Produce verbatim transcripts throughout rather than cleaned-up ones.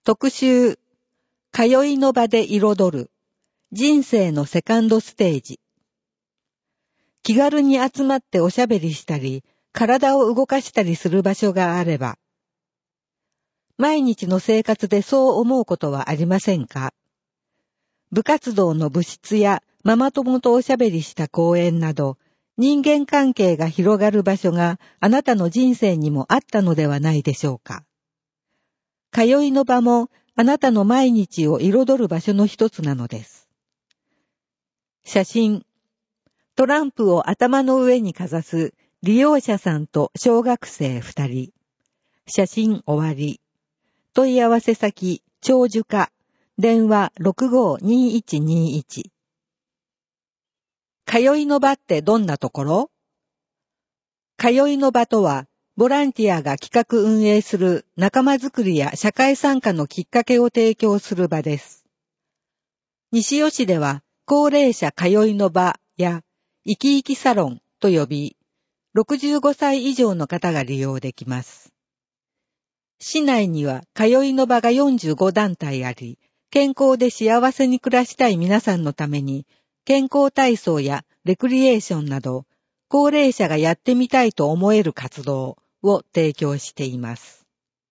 特集、通いの場で彩る、人生のセカンドステージ。気軽に集まっておしゃべりしたり、体を動かしたりする場所があれば、毎日の生活でそう思うことはありませんか？部活動の部室やママ友とおしゃべりした公園など、人間関係が広がる場所があなたの人生にもあったのではないでしょうか。通いの場もあなたの毎日を彩る場所の一つなのです。写真。トランプを頭の上にかざす利用者さんと小学生二人。写真終わり。問い合わせ先、長寿課。電話 ろくごーにーいちにーいち。通いの場ってどんなところ？通いの場とは、ボランティアが企画運営する仲間づくりや社会参加のきっかけを提供する場です。西尾市では、高齢者通いの場や生き生きサロンと呼び、ろくじゅうごさい以上の方が利用できます。市内には通いの場がよんじゅうごだんたいあり、健康で幸せに暮らしたい皆さんのために、健康体操やレクリエーションなど、高齢者がやってみたいと思える活動を提供しています。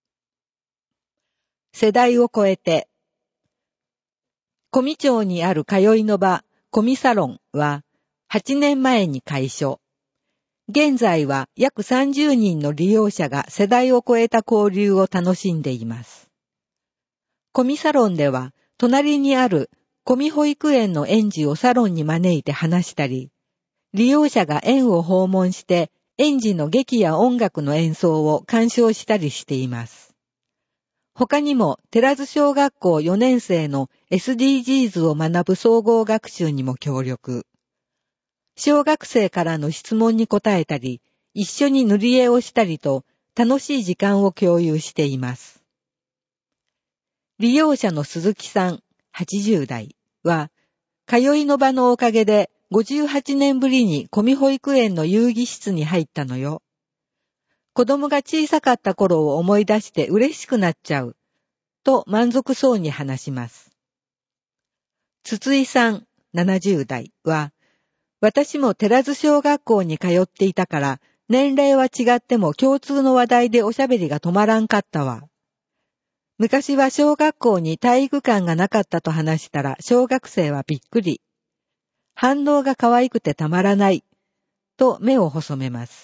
世代を超えて、小見町にある通いの場、小見サロンは、はちねんまえに開所。現在は約さんじゅうにんの利用者が世代を超えた交流を楽しんでいます。小見サロンでは、隣にある小見保育園の園児をサロンに招いて話したり、利用者が園を訪問して園児の劇や音楽の演奏を鑑賞したりしています。他にも寺津小学校よねんせいの エスディージーズ を学ぶ総合学習にも協力。小学生からの質問に答えたり、一緒に塗り絵をしたりと楽しい時間を共有しています。利用者の鈴木さん、はちじゅうだいは、通いの場のおかげでごじゅうはちねんぶりに小見保育園の遊戯室に入ったのよ。子供が小さかった頃を思い出して嬉しくなっちゃう。と満足そうに話します。筒井さん、ななじゅうだいは、私も寺津小学校に通っていたから、年齢は違っても共通の話題でおしゃべりが止まらんかったわ。昔は小学校に体育館がなかったと話したら小学生はびっくり。反応が可愛くてたまらない。と目を細めます。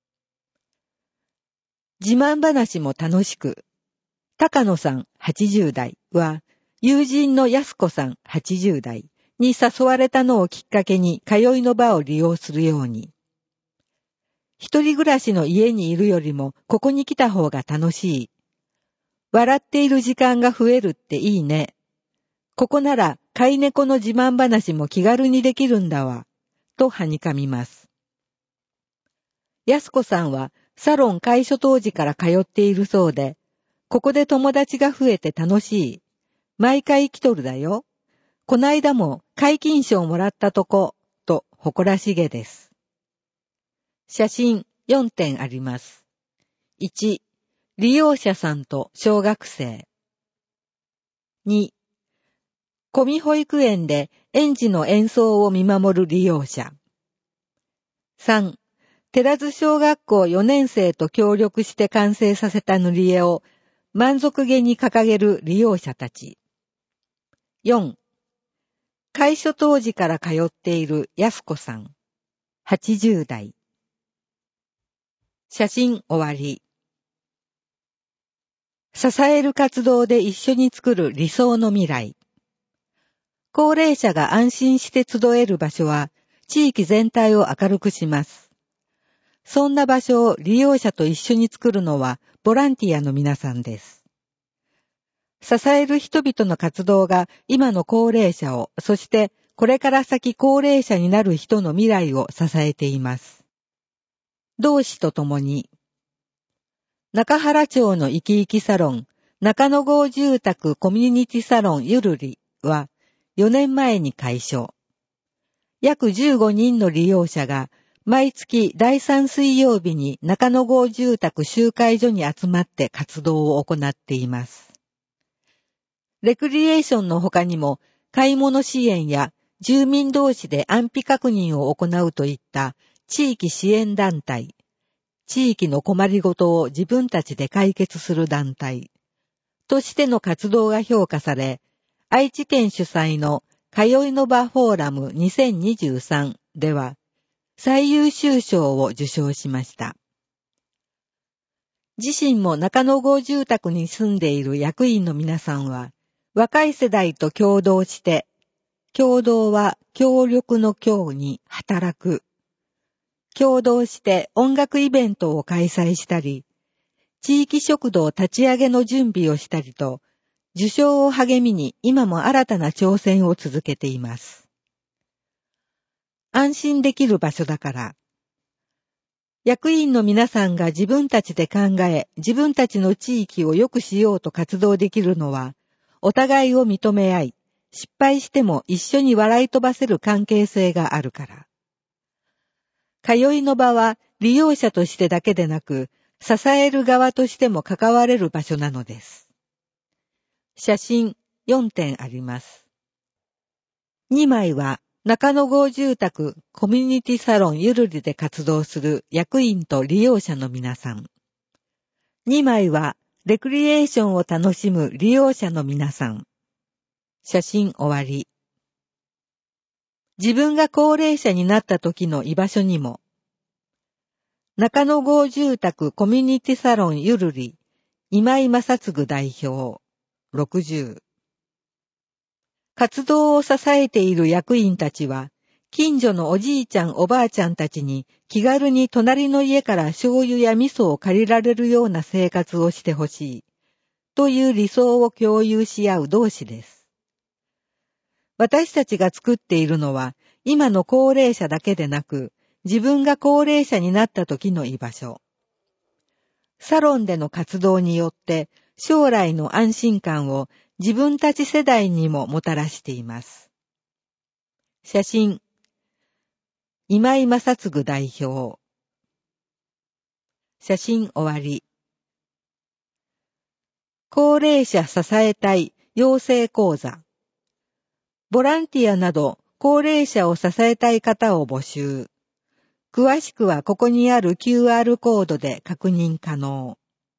自慢話も楽しく。高野さん、はちじゅうだいは、友人の安子さん、はちじゅうだいに誘われたのをきっかけに通いの場を利用するように。一人暮らしの家にいるよりもここに来た方が楽しい。笑っている時間が増えるっていいね。ここなら飼い猫の自慢話も気軽にできるんだわ。とはにかみます。安子さんはサロン開所当時から通っているそうで、ここで友達が増えて楽しい。毎回来とるだよ。こないだも皆勤賞もらったとこ、と誇らしげです。写真よんてんあります。いち、利用者さんと小学生。に、小見保育園で園児の演奏を見守る利用者。さん、寺津小学校よねんせいと協力して完成させた塗り絵を満足げに掲げる利用者たち。よん、開所当時から通っている安子さん、はちじゅうだい。写真終わり。支える活動で一緒に作る理想の未来。高齢者が安心して集える場所は地域全体を明るくします。そんな場所を利用者と一緒に作るのはボランティアの皆さんです。支える人々の活動が今の高齢者を、そしてこれから先高齢者になる人の未来を支えています。同志とともに、中原町の生き生きサロン、中野郷住宅コミュニティサロンゆるりはよねんまえに開所。約じゅうごにんの利用者が毎月だいさん水曜日に中野郷住宅集会所に集まって活動を行っています。 レクリエーションの他にも買い物支援や住民同士で安否確認を行うといった地域支援団体、地域の困りごとを自分たちで解決する団体としての活動が評価され、愛知県主催の通いの場フォーラムにせんにじゅうさんでは最優秀賞を受賞しました。自身も中野郷住宅に住んでいる役員の皆さんは、若い世代と共同して、共同は協力の協に働く。共同して音楽イベントを開催したり、地域食堂立ち上げの準備をしたりと、受賞を励みに今も新たな挑戦を続けています。安心できる場所だから。役員の皆さんが自分たちで考え、自分たちの地域を良くしようと活動できるのは、お互いを認め合い、失敗しても一緒に笑い飛ばせる関係性があるから。通いの場は利用者としてだけでなく、支える側としても関われる場所なのです。写真よんてんあります。にまいは中野郷住宅コミュニティサロンゆるりで活動する役員と利用者の皆さん。にまいはレクリエーションを楽しむ利用者の皆さん。写真終わり。自分が高齢者になった時の居場所にも。中野郷住宅コミュニティサロンゆるり、今井正嗣代表、ろくじゅう。活動を支えている役員たちは、近所のおじいちゃんおばあちゃんたちに気軽に隣の家から醤油や味噌を借りられるような生活をしてほしい、という理想を共有し合う同志です。私たちが作っているのは、今の高齢者だけでなく、自分が高齢者になった時の居場所。サロンでの活動によって、将来の安心感を自分たち世代にももたらしています。写真。今井正嗣代表。写真終わり。高齢者支えたい養成講座。ボランティアなど高齢者を支えたい方を募集。詳しくはここにある キューアール コードで確認可能。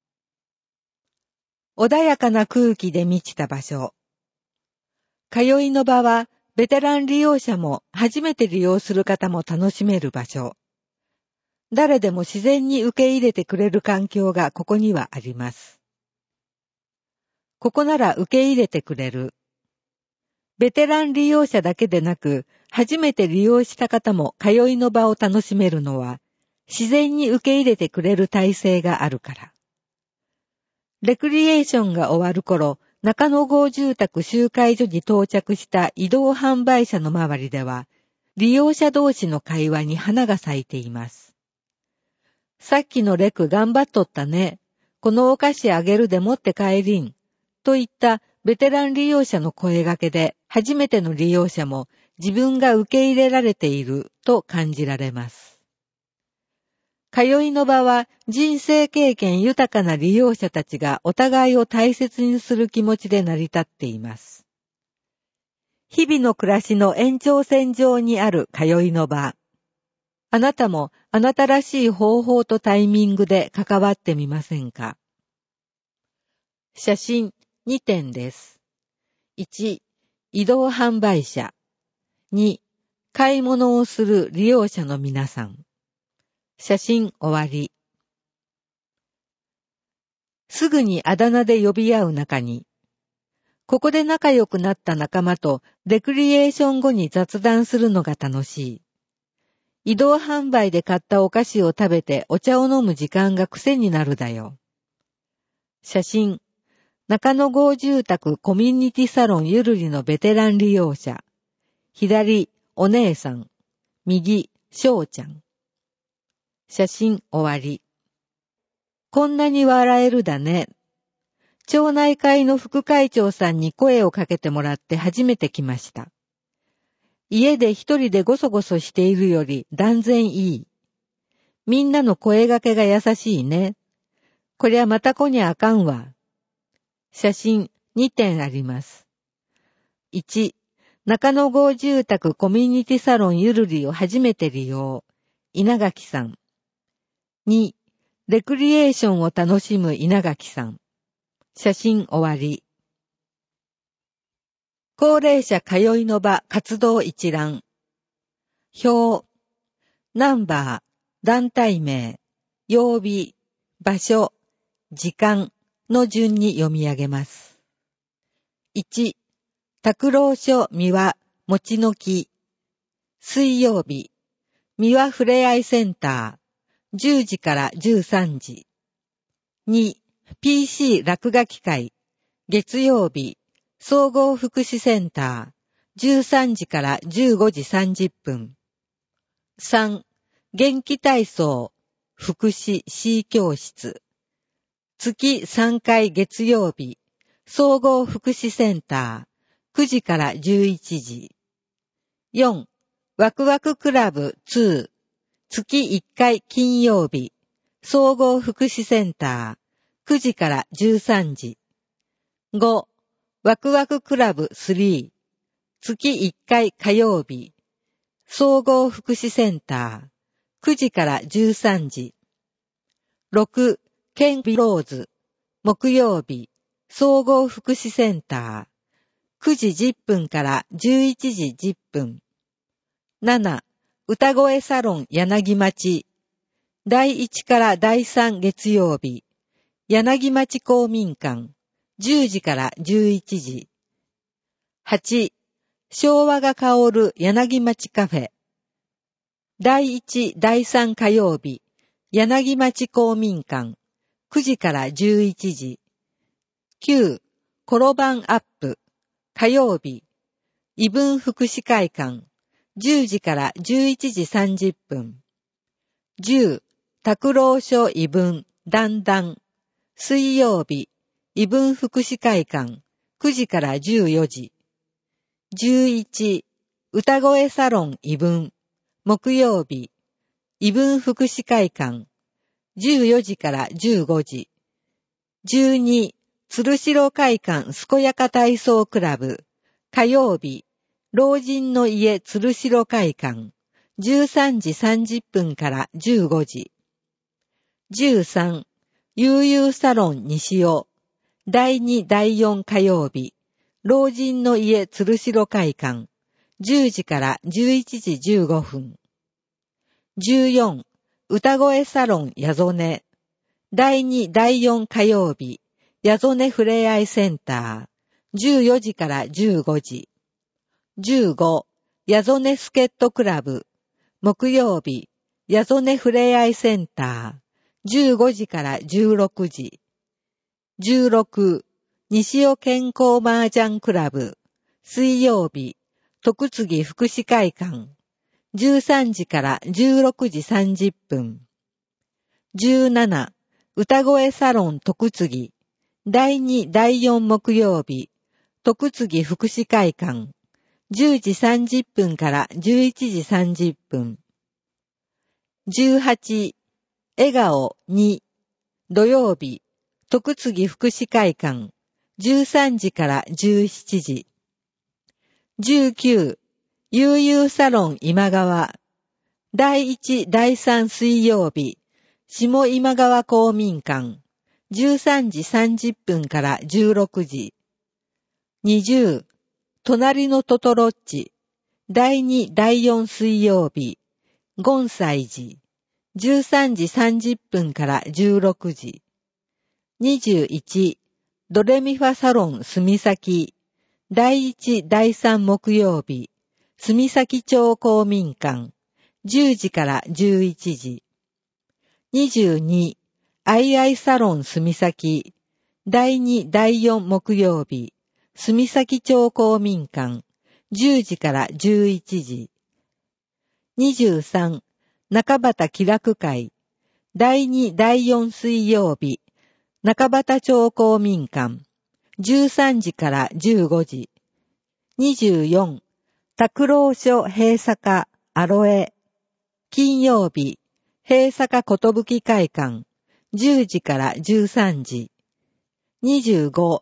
穏やかな空気で満ちた場所。通いの場はベテラン利用者も初めて利用する方も楽しめる場所。誰でも自然に受け入れてくれる環境がここにはあります。ここなら受け入れてくれる。ベテラン利用者だけでなく、初めて利用した方も通いの場を楽しめるのは、自然に受け入れてくれる体制があるから。レクリエーションが終わる頃、中野郷住宅集会所に到着した移動販売車の周りでは、利用者同士の会話に花が咲いています。さっきのレク頑張っとったね。このお菓子あげるで持って帰りん。といったベテラン利用者の声掛けで、初めての利用者も自分が受け入れられていると感じられます。通いの場は人生経験豊かな利用者たちがお互いを大切にする気持ちで成り立っています。日々の暮らしの延長線上にある通いの場。あなたもあなたらしい方法とタイミングで関わってみませんか？写真にてんです。いち、移動販売車。に、買い物をする利用者の皆さん。写真終わり。すぐにあだ名で呼び合う中に、ここで仲良くなった仲間とレクリエーション後に雑談するのが楽しい。移動販売で買ったお菓子を食べてお茶を飲む時間が癖になるだよ。写真。中野郷住宅コミュニティサロンゆるりのベテラン利用者。左、お姉さん。右、しょうちゃん。写真終わり。こんなに笑えるだね。町内会の副会長さんに声をかけてもらって初めて来ました。家で一人でごそごそしているより断然いい。みんなの声掛けが優しいね。こりゃまた来にゃあかんわ。写真にてんあります。いち、中野郷住宅コミュニティサロンゆるりを初めて利用。稲垣さん。に、レクリエーションを楽しむ稲垣さん。写真終わり。高齢者通いの場活動一覧。表。ナンバー、団体名、曜日、場所、時間の順に読み上げます。いち、拓郎所三輪もちの木。水曜日、三輪ふれあいセンター、じゅうじからじゅうさんじ。に、ピーシー 落書き会、月曜日、総合福祉センター、じゅうさんじからじゅうごじさんじゅっぷん。さん、元気体操、福祉 C 教室。月さんかい月曜日、総合福祉センター、くじからじゅういちじ。よん、ワクワククラブに、月いっかい金曜日、総合福祉センター、くじからじゅうさんじ。ご、ワクワククラブさん、月いっかい火曜日、総合福祉センター、くじからじゅうさんじ。ろく、ケンビローズ、木曜日、総合福祉センター、くじじゅっぷんからじゅういちじじゅっぷん。なな、歌声サロン柳町、だいいちからだいさん月曜日、柳町公民館、じゅうじからじゅういちじ。はち、昭和が香る柳町カフェ、だいいち、だいさん火曜日、柳町公民館、くじからじゅういちじ。きゅう、ころばんアップ、火曜日、異文福祉会館、じゅうじからじゅういちじさんじゅっぷん。じゅう、拓郎所異文、だんだん、水曜日、異文福祉会館、くじからじゅうよじ。じゅういち、歌声サロン異文、木曜日、異文福祉会館、じゅうよじからじゅうごじ。じゅうに、鶴代会館健やか体操クラブ、火曜日、老人の家鶴代会館、じゅうさんじさんじゅっぷんからじゅうごじ。じゅうさん、悠々サロン西尾、だいにだいよん火曜日、老人の家鶴代会館、じゅうじからじゅういちじじゅうごふん。じゅうよん、歌声サロンやぞね、だいにだいよん火曜日、やぞねふれあいセンター、じゅうよじからじゅうごじ。じゅうご、やぞねスケットクラブ、木曜日、やぞねふれあいセンター、じゅうごじからじゅうろくじ。じゅうろく、西尾健康麻雀クラブ、水曜日、徳次福祉会館、じゅうさんじからじゅうろくじさんじゅっぷん。じゅうなな、歌声サロン徳次、だいにだいよん木曜日、徳次福祉会館、じゅうじさんじゅっぷんからじゅういちじさんじゅっぷん。じゅうはち、笑顔に、土曜日、徳次福祉会館、じゅうさんじからじゅうしちじ。じゅうきゅう、悠々サロン今川、だいいちだいさん水曜日、下今川公民館、じゅうさんじさんじゅっぷんからじゅうろくじ。にじゅう、隣のトトロッチ、だいにだいよん水曜日、ゴンサイ寺、じゅうさんじさんじゅっぷんからじゅうろくじ。にじゅういち、ドレミファサロン住先、だいいちだいさん木曜日、住先町公民館、じゅうじからじゅういちじ。にじゅうに、アイアイサロン住先、だいにだいよん木曜日、住先町公民館、じゅうじからじゅういちじ。にじゅうさん、中畑気楽会、だいにだいよん水曜日、中畑町公民館、じゅうさんじからじゅうごじ。にじゅうよん、拓郎所閉鎖課アロエ、金曜日、閉鎖課ことぶき会館、じゅうじからじゅうさんじ。にじゅうご、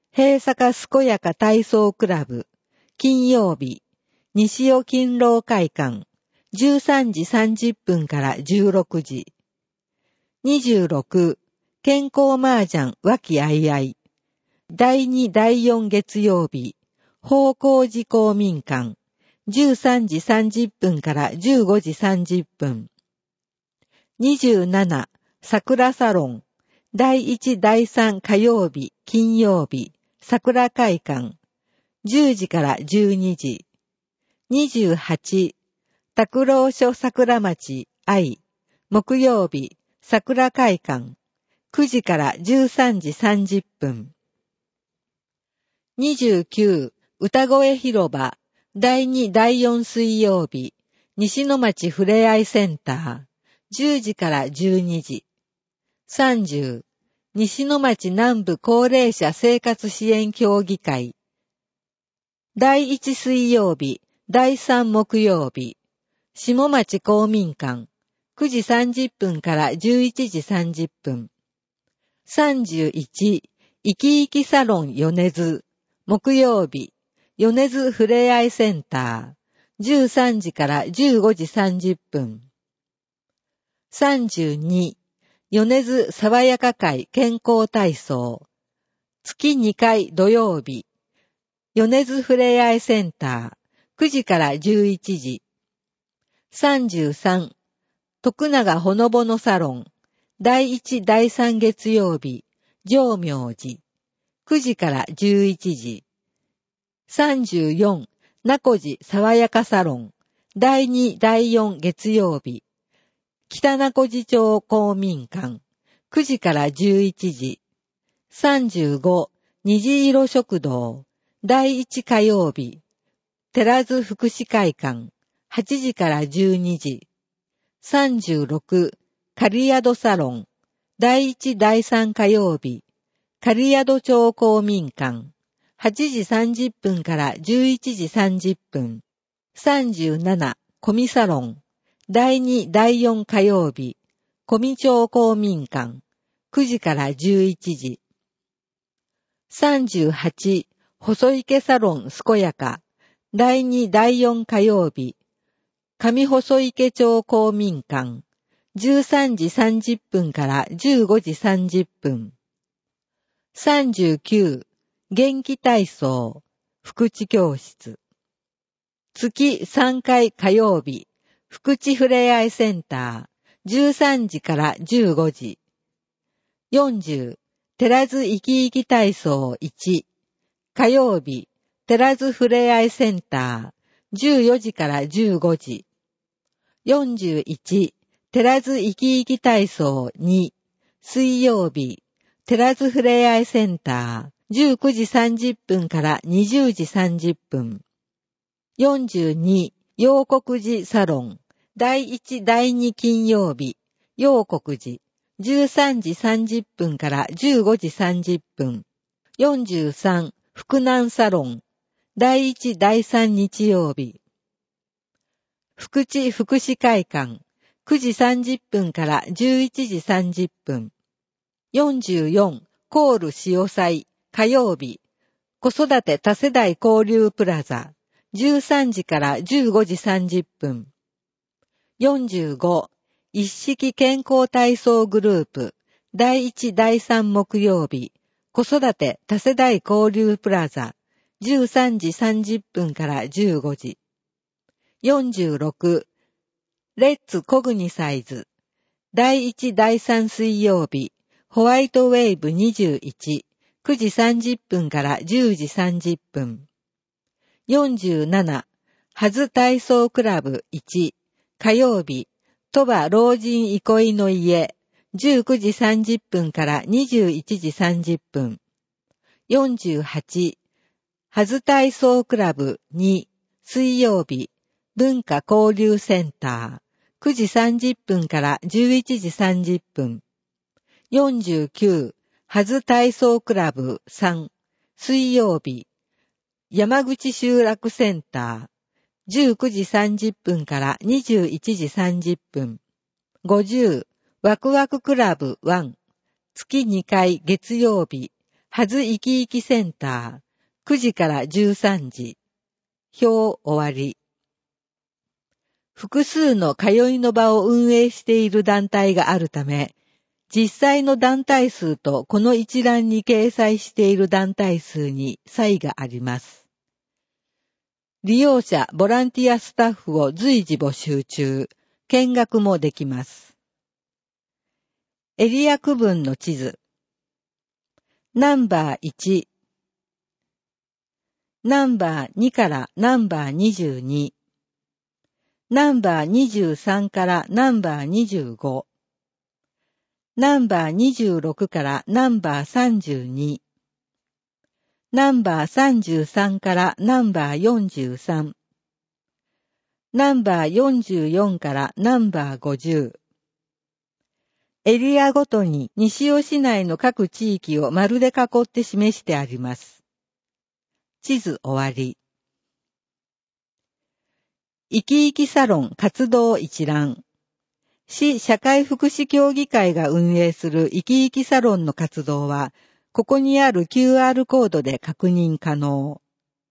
平坂健やか体操クラブ、金曜日、西尾勤労会館、じゅうさんじさんじゅっぷんからじゅうろくじ。にじゅうろく、健康麻雀和気あいあい。だいにだいよん月曜日、方向寺公民館、じゅうさんじさんじゅっぷんからじゅうごじさんじゅっぷん。にじゅうなな、桜サロン、だいいちだいさん火曜日、金曜日、桜会館、じゅうじからじゅうにじ。にじゅうはち、拓郎所桜町愛、木曜日、桜会館、くじからじゅうさんじさんじゅっぷん。にじゅうきゅう、歌声広場、だいにだいよん水曜日、西野町ふれあいセンター、じゅうじからじゅうにじ。さんじゅう、西野町南部高齢者生活支援協議会、だいいち水曜日、だいさん木曜日、下町公民館、くじさんじゅっぷんからじゅういちじさんじゅっぷん。さんじゅういち、いきいきサロン米津、木曜日、米津ふれあいセンター、じゅうさんじからじゅうごじさんじゅっぷん。さんじゅうに、米津爽やか会健康体操、月にかい土曜日、米津ふれあいセンター、くじからじゅういちじ。さんじゅうさん、徳永ほのぼのサロン、だいいちだいさん月曜日、上明寺、くじからじゅういちじ。さんじゅうよん、名古寺爽やかサロン、だいにだいよん月曜日、北名古寺町公民館、くじからじゅういちじ。さんじゅうご、虹色食堂、だいいち火曜日、寺津福祉会館、はちじからじゅうにじ。さんじゅうろく、狩宿サロン、だいいちだいさん火曜日、狩宿町公民館、はちじさんじゅっぷんからじゅういちじさんじゅっぷん。さんじゅうなな、小見サロン、だいにだいよん火曜日、小見町公民館、くじからじゅういちじ。さんじゅうはち、細池サロン健やか、だいにだいよん火曜日、上細池町公民館、じゅうさんじさんじゅっぷんからじゅうごじさんじゅっぷん。さんじゅうきゅう、元気体操、福祉教室。月さんかい火曜日、福祉ふれあいセンター、じゅうさんじからじゅうごじ。よんじゅう、寺津生き生き体操いち、火曜日、寺津ふれあいセンター、じゅうよじからじゅうごじ。よんじゅういち、寺津生き生き体操に、水曜日、寺津ふれあいセンター、じゅうくじさんじゅっぷんからにじゅうじさんじゅっぷん。よんじゅうに、陽国寺サロン、だいいちだいに金曜日、陽国寺、じゅうさんじさんじゅっぷんからじゅうごじさんじゅっぷん。よんじゅうさん、福南サロン、だいいちだいさん日曜日。福知福祉会館、くじさんじゅっぷんからじゅういちじさんじゅっぷん。よんじゅうよん、コール潮祭、火曜日、子育て多世代交流プラザ、じゅうさんじからじゅうごじさんじゅっぷん。よんじゅうご、一式健康体操グループ、だいいちだいさん木曜日、子育て多世代交流プラザ、じゅうさんじさんじゅっぷんからじゅうごじ。よんじゅうろく、レッツコグニサイズ、だいいちだいさん水曜日、ホワイトウェーブにじゅういち、くじさんじゅっぷんからじゅうじさんじゅっぷん。よんじゅうなな、はず体操クラブいち、火曜日、鳥羽老人憩いの家、じゅうくじさんじゅっぷんからにじゅういちじさんじゅっぷん。よんじゅうはち、はず体操クラブに、水曜日、文化交流センター、くじさんじゅっぷんからじゅういちじさんじゅっぷん。よんじゅうきゅう、はず体操クラブさん、水曜日、山口集落センター、じゅうくじさんじゅっぷんからにじゅういちじさんじゅっぷん。ごじゅう、ワクワククラブいち、月にかい月曜日、 はずいきいきセンター、くじからじゅうさんじ。表終わり。複数の通いの場を運営している団体があるため、実際の団体数とこの一覧に掲載している団体数に差異があります。利用者、ボランティアスタッフを随時募集中、見学もできます。エリア区分の地図。ナンバーいち、ナンバーにからナンバーにじゅうに、ナンバーにじゅうさんからナンバーにじゅうご、ナンバーにじゅうろくからナンバーさんじゅうに、ナンバーさんじゅうさんからナンバーよんじゅうさん、ナンバーよんじゅうよんからナンバーごじゅう。エリアごとに西尾市内の各地域を丸で囲って示してあります。地図終わり。いきいきサロン活動一覧。市社会福祉協議会が運営するいきいきサロンの活動は、ここにある キューアール コードで確認可能。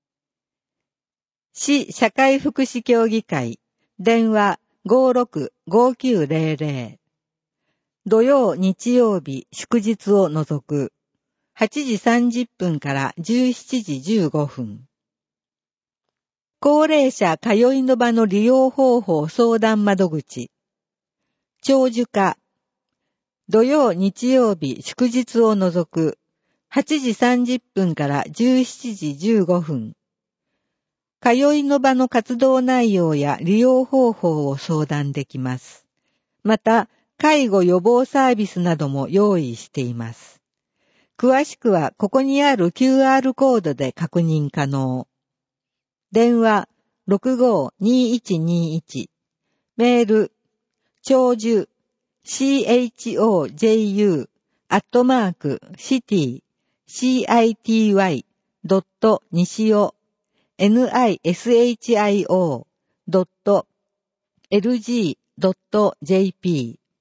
市社会福祉協議会、電話 ごーろくごーきゅうゼロゼロ。土曜日曜日祝日を除く、はちじさんじゅっぷんからじゅうしちじじゅうごふん。高齢者通いの場の利用方法相談窓口。長寿課。土曜日曜日祝日を除く、はちじさんじゅっぷんからじゅうしちじじゅうごふん。通いの場の活動内容や利用方法を相談できます。また、介護予防サービスなども用意しています。詳しくはここにある キューアール コードで確認可能。電話 ろくごーにーいちにーいち。メール、長寿、チョ アットマーク、シティ、シティ、ドット、西尾、ニシオ、ドット、エルジー、ドット、ジェーピー。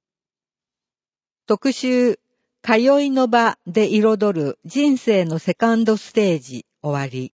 特集、通いの場で彩る人生のセカンドステージ終わり。